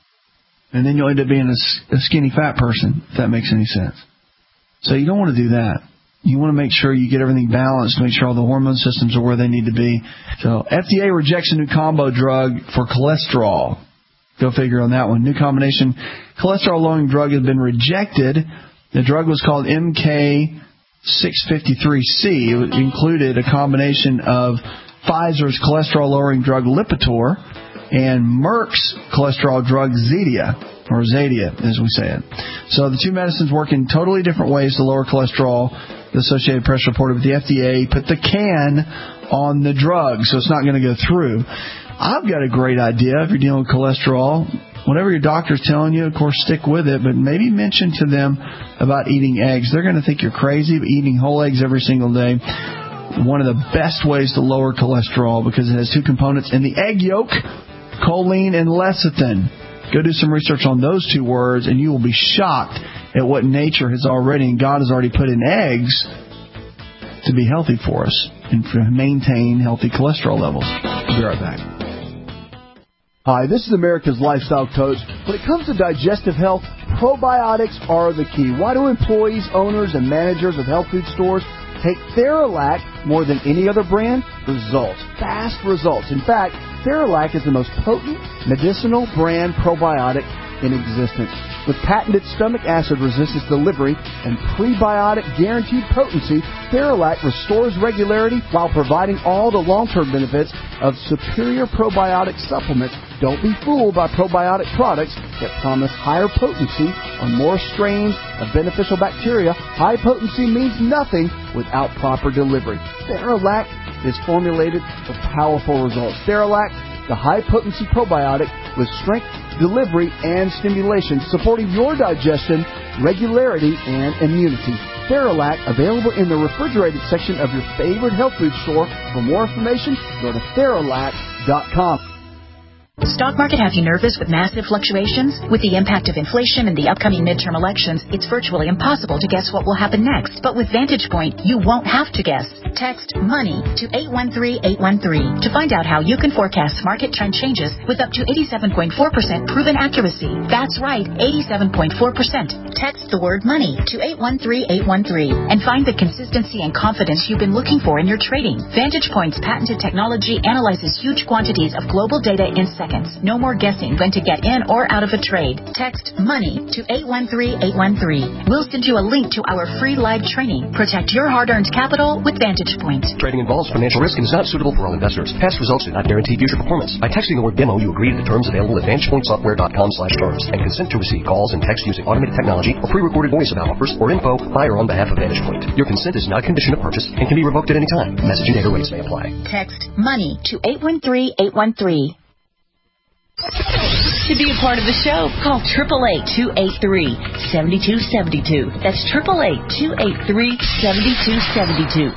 and then you'll end up being a, a skinny fat person, if that makes any sense. So you don't want to do that. You want to make sure you get everything balanced, make sure all the hormone systems are where they need to be. So F D A rejects a new combo drug for cholesterol. Go figure on that one. New combination cholesterol-lowering drug has been rejected. The drug was called M K six fifty-three C. It included a combination of Pfizer's cholesterol-lowering drug Lipitor and Merck's cholesterol drug Zetia, or Zadia, as we say it. So the two medicines work in totally different ways to lower cholesterol. the Associated Press reported with the F D A put the can on the drug, so it's not going to go through. I've got a great idea if you're dealing with cholesterol. Whatever your doctor's telling you, of course, stick with it, but maybe mention to them about eating eggs. They're going to think you're crazy, but eating whole eggs every single day, one of the best ways to lower cholesterol because it has two components in the egg yolk, choline and lecithin. Go do some research on those two words, and you will be shocked at what nature has already and God has already put in eggs to be healthy for us and to maintain healthy cholesterol levels. We'll be right back. Hi, this is America's Lifestyle Coach. When it comes to digestive health, probiotics are the key. Why do employees, owners, and managers of health food stores take Theralac more than any other brand? Results. Fast results. In fact, Theralac is the most potent medicinal brand probiotic in existence. With patented stomach acid resistance delivery and prebiotic guaranteed potency, Theralac restores regularity while providing all the long-term benefits of superior probiotic supplements. Don't be fooled by probiotic products that promise higher potency on more strains of beneficial bacteria. High potency means nothing without proper delivery. Theralac is formulated for powerful results. Theralac, the high-potency probiotic with strength, delivery, and stimulation, supporting your digestion, regularity, and immunity. Theralac, available in the refrigerated section of your favorite health food store. For more information, go to Theralac dot com. Stock market have you nervous with massive fluctuations? With the impact of inflation and the upcoming midterm elections, it's virtually impossible to guess what will happen next. But with Vantage Point, you won't have to guess. Text MONEY to eight one three eight one three to find out how you can forecast market trend changes with up to eighty-seven point four percent proven accuracy. That's right, eighty-seven point four percent. Text the word MONEY to eight one three eight one three and find the consistency and confidence you've been looking for in your trading. Vantage Point's patented technology analyzes huge quantities of global data in seconds. No more guessing when to get in or out of a trade. Text MONEY to eight one three eight one three. We'll send you a link to our free live training. Protect your hard-earned capital with Vantage Point. Trading involves financial risk and is not suitable for all investors. Past results do not guarantee future performance. By texting the word demo, you agree to the terms available at vantage point software dot com slash terms and consent to receive calls and text using automated technology or pre-recorded voice about offers or info by or on behalf of Vantage Point. Your consent is not a condition of purchase and can be revoked at any time. Message and data rates may apply. Text MONEY to eight one three eight one three. To be a part of the show, call eight eight eight, two eight three, seven two seven two. That's eight eight eight, two eight three, seven two seven two.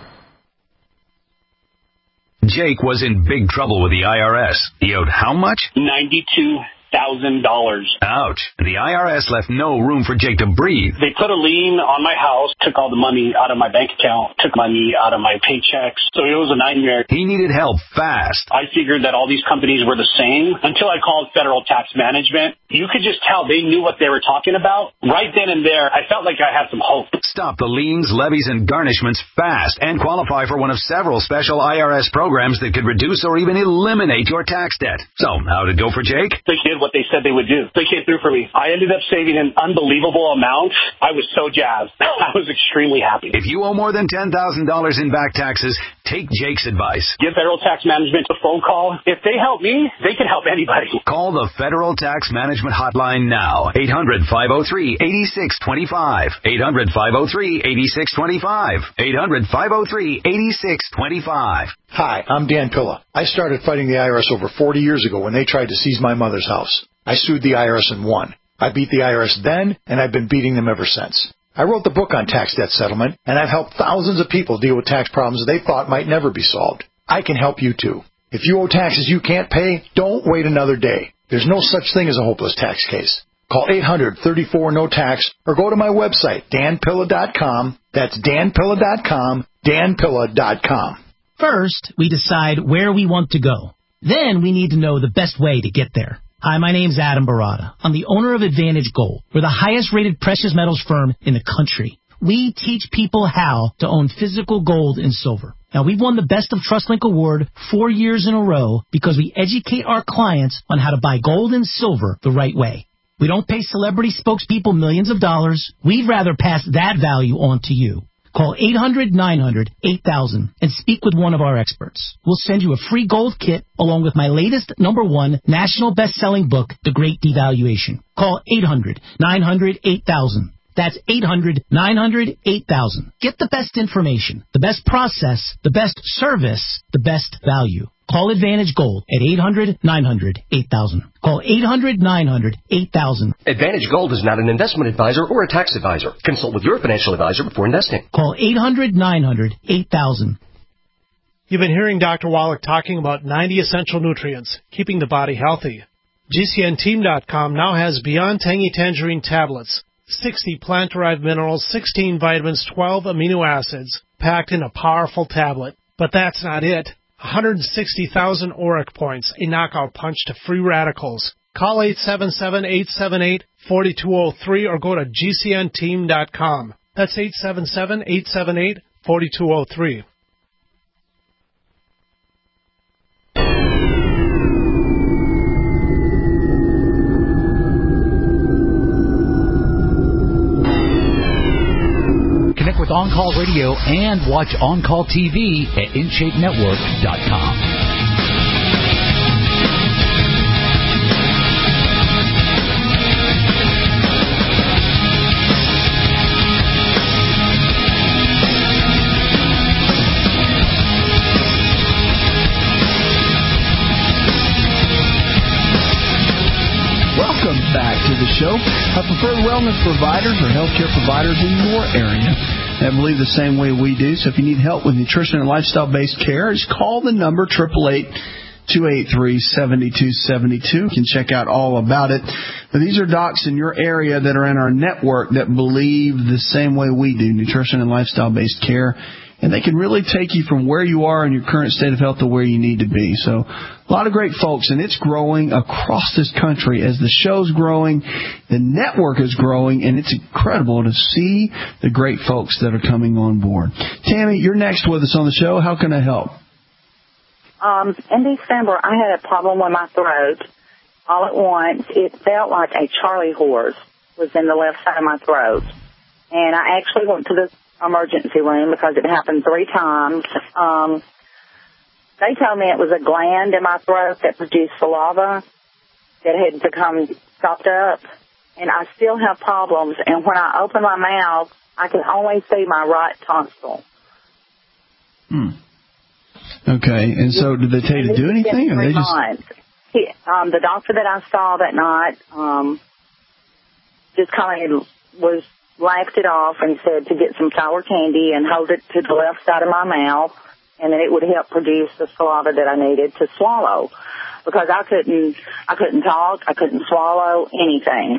Jake was in big trouble with the I R S. He owed how much? ninety-two thousand dollars. Ouch. The I R S left no room for Jake to breathe. They put a lien on my house, took all the money out of my bank account, took money out of my paychecks. So it was a nightmare. He needed help fast. I figured that all these companies were the same until I called Federal Tax Management. You could just tell they knew what they were talking about. Right then and there, I felt like I had some hope. Stop the liens, levies, and garnishments fast and qualify for one of several special I R S programs that could reduce or even eliminate your tax debt. So, how'd it go for Jake? They did what they said they would do. They came through for me. I ended up saving an unbelievable amount. I was so jazzed. I was extremely happy. If you owe more than ten thousand dollars in back taxes, take Jake's advice. Give Federal Tax Management a phone call. If they help me, they can help anybody. Call the Federal Tax Management Hotline now. eight hundred, five oh three, eight six two five. eight hundred, five oh three, eight six two five. eight hundred, five oh three, eight six two five. Hi, I'm Dan Pilla. I started fighting the I R S over forty years ago when they tried to seize my mother's house. I sued the I R S and won. I beat the I R S then, and I've been beating them ever since. I wrote the book on tax debt settlement, and I've helped thousands of people deal with tax problems they thought might never be solved. I can help you too. If you owe taxes you can't pay, don't wait another day. There's no such thing as a hopeless tax case. Call eight hundred, thirty-four, no tax or go to my website, dan pilla dot com. That's dan pilla dot com, dan pilla dot com. First, we decide where we want to go. Then we need to know the best way to get there. Hi, my name's Adam Barada. I'm the owner of Advantage Gold. We're the highest-rated precious metals firm in the country. We teach people how to own physical gold and silver. Now, we've won the Best of TrustLink Award four years in a row because we educate our clients on how to buy gold and silver the right way. We don't pay celebrity spokespeople millions of dollars. We'd rather pass that value on to you. Call eight hundred, nine hundred, eight thousand and speak with one of our experts. We'll send you a free gold kit along with my latest number one national best-selling book, The Great Devaluation. Call eight hundred, nine hundred, eight thousand. That's eight hundred, nine hundred, eight thousand. Get the best information, the best process, the best service, the best value. Call Advantage Gold at eight hundred, nine hundred, eight thousand. Call eight hundred, nine hundred, eight thousand. Advantage Gold is not an investment advisor or a tax advisor. Consult with your financial advisor before investing. Call eight hundred, nine hundred, eight thousand. You've been hearing Doctor Wallach talking about ninety essential nutrients, keeping the body healthy. G C N team dot com now has Beyond Tangy Tangerine tablets, sixty plant-derived minerals, sixteen vitamins, twelve amino acids, packed in a powerful tablet. But that's not it. one hundred sixty thousand ORAC points, a knockout punch to free radicals. Call eight seven seven, eight seven eight, four two zero three or go to G C N team dot com. That's eight seven seven, eight seven eight, four two zero three. Connect with On Call Radio and watch On Call T V at in shape network dot com. Welcome back to the show. A preferred wellness providers or healthcare providers in your area that believe the same way we do. So if you need help with nutrition and lifestyle-based care, just call the number eight eight eight, two eight three, seven two seven two. You can check out all about it. But these are docs in your area that are in our network that believe the same way we do, nutrition and lifestyle-based care. And they can really take you from where you are in your current state of health to where you need to be. So a lot of great folks, and it's growing across this country. As the show's growing, the network is growing, and it's incredible to see the great folks that are coming on board. Tammy, you're next with us on the show. How can I help? Um, in December, I had a problem with my throat. All at once, it felt like a Charlie horse was in the left side of my throat. And I actually went to the emergency room because it happened three times. Um, they told me it was a gland in my throat that produced saliva that had become stopped up, and I still have problems. And when I open my mouth, I can only see my right tonsil. Hmm. Okay, and so did they tell you to do anything, or they just? He, um, the doctor that I saw that night um, just kind of was. laughed it off and said to get some sour candy and hold it to the left side of my mouth, and then it would help produce the saliva that I needed to swallow, because I couldn't, I couldn't talk, I couldn't swallow anything.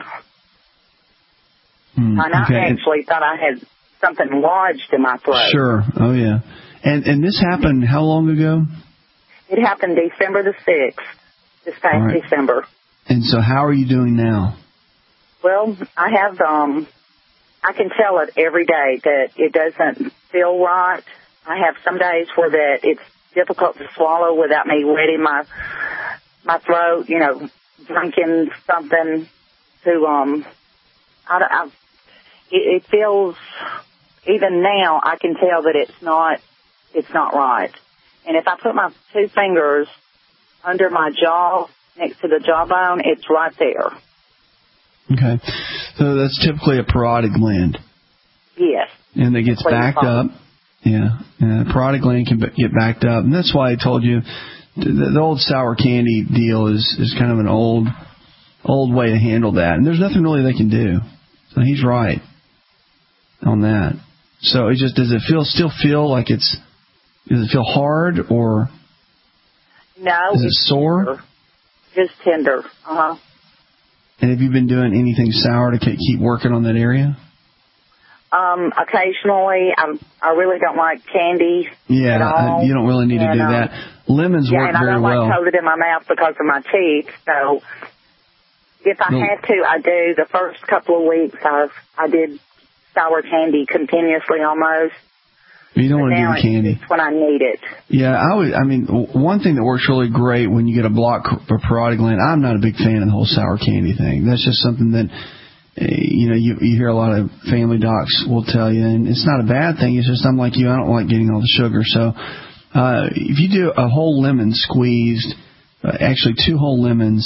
Mm, and I okay. actually thought I had something lodged in my throat. Sure. Oh yeah. And and this happened how long ago? It happened December the sixth, this past right. December. And so, how are you doing now? Well, I have um. I can tell it every day that it doesn't feel right. I have some days where that it's difficult to swallow without me wetting my my throat, you know, drinking something to, um, I don't, I, it, it feels, even now, I can tell that it's not, it's not right. And if I put my two fingers under my jaw, next to the jawbone, it's right there. Okay. So that's typically a parotid gland. Yes. And it gets backed up. Yeah. And the parotid gland can get backed up. And that's why I told you the, the old sour candy deal is, is kind of an old old way to handle that. And there's nothing really they can do. So he's right on that. So it just, does it feel still feel like it's, does it feel hard or no? Is it sore? Tender. Just tender. Uh-huh. And have you been doing anything sour to keep working on that area? Um, occasionally. I'm, I really don't like candy. Yeah, at all. I, you don't really need and, to do um, that. Lemons yeah, work and very I don't well. like to hold it in my mouth because of my teeth. So if I no. had to, I do. The first couple of weeks, I I did sour candy continuously almost. You don't want to do the candy. It's when I need it. Yeah, I would. I mean, one thing that works really great when you get a blocked parotid gland. I'm not a big fan of the whole sour candy thing. That's just something that, you know, you, you hear a lot of family docs will tell you, and it's not a bad thing. It's just I'm like you. I don't like getting all the sugar. So uh, if you do a whole lemon squeezed, uh, actually two whole lemons,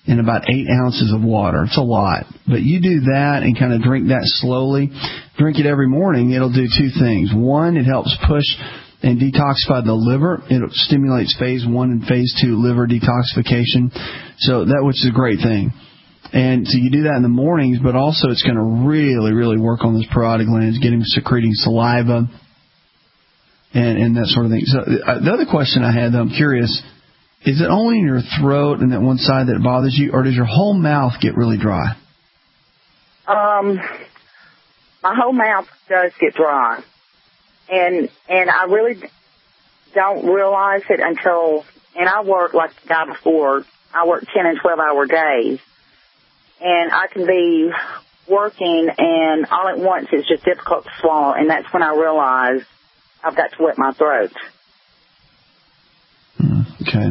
and about eight ounces of water. It's a lot. But you do that and kind of drink that slowly. Drink it every morning. It'll do two things. One, it helps push and detoxify the liver. It stimulates phase one and phase two liver detoxification. So that, which is a great thing. And so you do that in the mornings, but also it's going to really, really work on those parotid glands, get him secreting saliva and, and that sort of thing. So uh, the other question I had, though, I'm curious, is it only in your throat and that one side that bothers you, or does your whole mouth get really dry? Um, my whole mouth does get dry. And and I really don't realize it until, and I work like the guy before, I work ten and twelve hour days. And I can be working, and all at once it's just difficult to swallow, and that's when I realize I've got to wet my throat. Okay.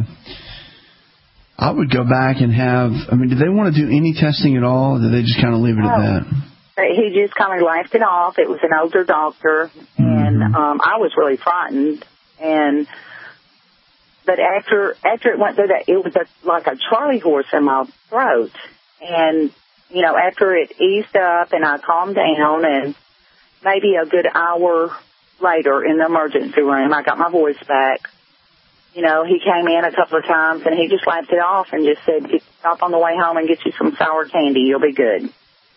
I would go back and have, I mean, do they want to do any testing at all, or do they just kind of leave it oh, at that? He just kind of laughed it off. It was an older doctor, and mm-hmm. um, I was really frightened. And But after after it went through that, it was a, like a Charlie horse in my throat. And, you know, after it eased up and I calmed down, and maybe a good hour later in the emergency room, I got my voice back. You know, he came in a couple of times, and he just laughed it off and just said, stop on the way home and get you some sour candy. You'll be good.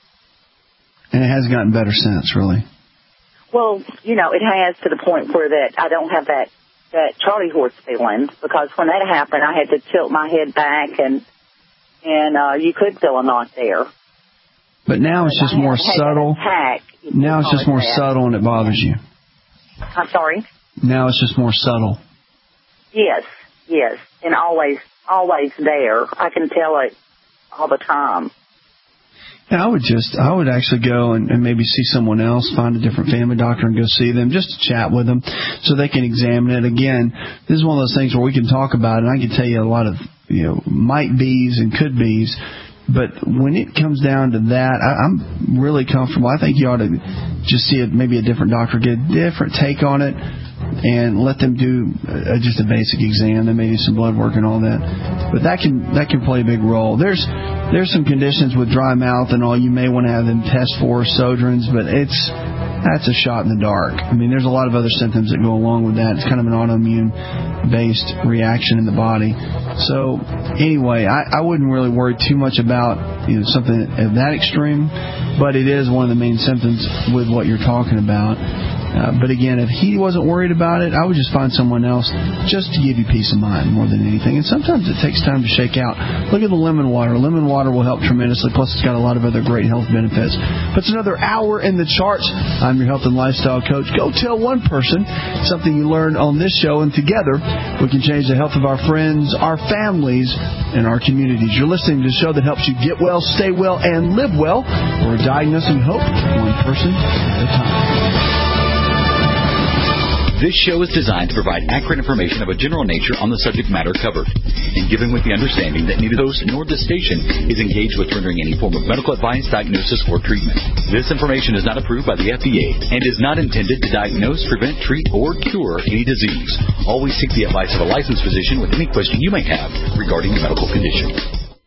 And it has gotten better since, really? Well, you know, it has, to the point where that I don't have that, that Charlie horse feeling, because when that happened, I had to tilt my head back, and and uh, you could feel a knot there. But now it's just more subtle. Now it's just more subtle, and it bothers you. I'm sorry? Now it's just more subtle. Yes, yes, and always, always there. I can tell it all the time. Yeah, I would just, I would actually go and, and maybe see someone else, find a different family doctor and go see them, just to chat with them so they can examine it. Again, this is one of those things where we can talk about it, and I can tell you a lot of, you know, might be's and could be's. But when it comes down to that, I, I'm really comfortable. I think you ought to just see it, maybe a different doctor, get a different take on it, and let them do uh, just a basic exam, then maybe some blood work and all that. But that can that can play a big role. There's there's some conditions with dry mouth and all you may want to have them test for, Sjögren's, but it's that's a shot in the dark. I mean, there's a lot of other symptoms that go along with that. It's kind of an autoimmune-based reaction in the body. So anyway, I, I wouldn't really worry too much about, you know, something of that extreme, but it is one of the main symptoms with what you're talking about. Uh, but again, if he wasn't worried about it, I would just find someone else just to give you peace of mind more than anything. And sometimes it takes time to shake out. Look at the lemon water. Lemon water will help tremendously. Plus, it's got a lot of other great health benefits. But it's another hour in the charts. I'm your health and lifestyle coach. Go tell one person something you learned on this show, and together we can change the health of our friends, our families, and our communities. You're listening to the show that helps you get well, stay well, and live well. We're diagnosing hope one person at a time. This show is designed to provide accurate information of a general nature on the subject matter covered, and given with the understanding that neither host nor the station is engaged with rendering any form of medical advice, diagnosis, or treatment. This information is not approved by the F D A and is not intended to diagnose, prevent, treat, or cure any disease. Always seek the advice of a licensed physician with any question you may have regarding a medical condition.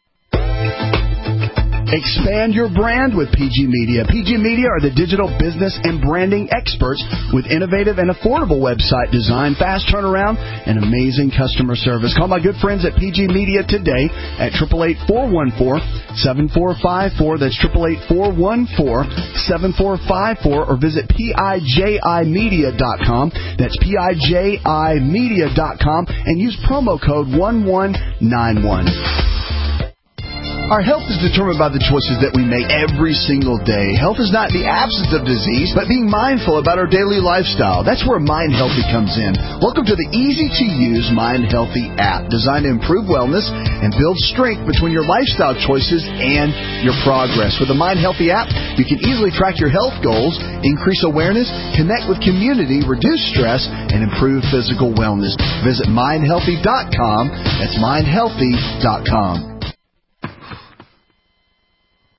Expand your brand with P G Media. P G Media are the digital business and branding experts with innovative and affordable website design, fast turnaround, and amazing customer service. Call my good friends at P G Media today at eight eight eight, four one four, seven four five four. That's eight eight eight, four one four, seven four five four, or visit P I J I media dot com. That's P I J I media dot com, and use promo code one one nine one. Our health is determined by the choices that we make every single day. Health is not the absence of disease, but being mindful about our daily lifestyle. That's where Mind Healthy comes in. Welcome to the easy-to-use Mind Healthy app, designed to improve wellness and build strength between your lifestyle choices and your progress. With the Mind Healthy app, you can easily track your health goals, increase awareness, connect with community, reduce stress, and improve physical wellness. Visit mind healthy dot com. That's mind healthy dot com.